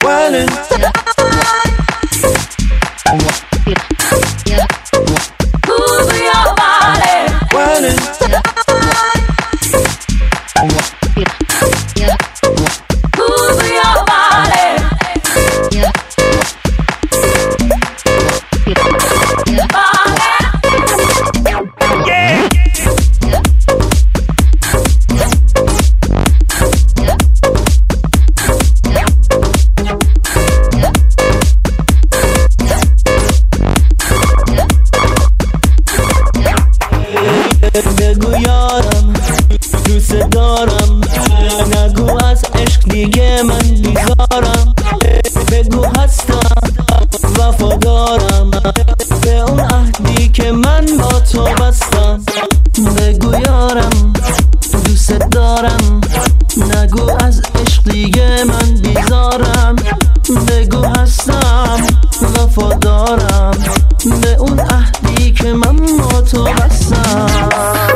بگو یارم دوست دارم، نگو از عشق دیگه من بیزارم. بگو هستم وفادارم به اون عهدی که من با تو بستم. بگو یارم دوست دارم، نگو از عشق دیگه من بیزارم. بگو هستم وفادارم به اون عهدی که من با تو بستم.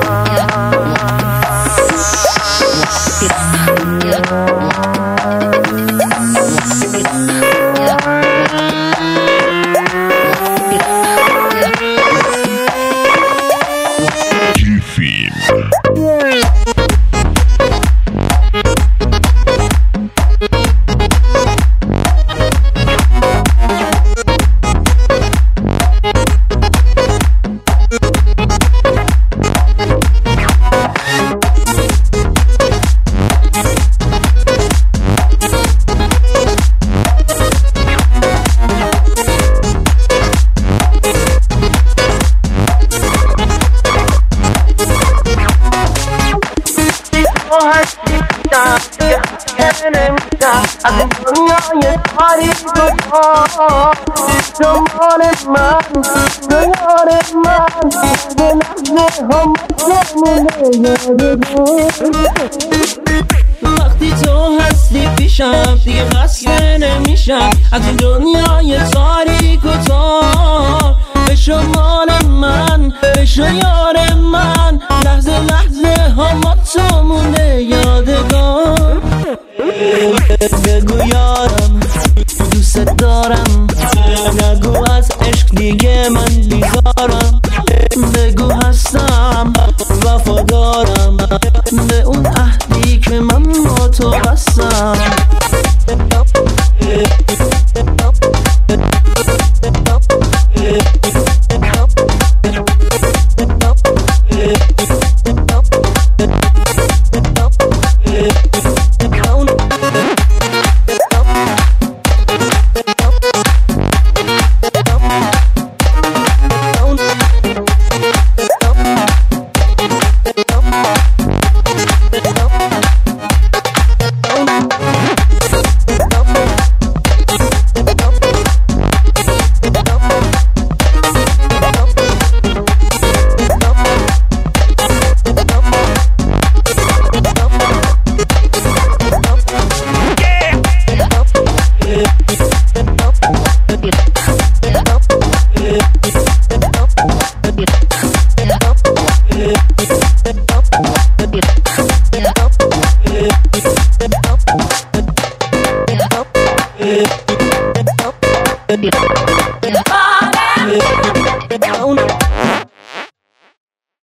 از این دنیای تاریک و تار شمار من تو یار من به لحظه هم نمونه یاد وقتی تو هستی پیشم دیگه خسته نمیشم. از این دنیای تاریک و تار بشو مال من بشو یار من، لحظه لحظه هم تو مونه یادگار. بگو یارم دوست دارم، نگو از عشق دیگه من بیزارم. بگو هستم وفادارم به اون عهدی که من با تو بستم.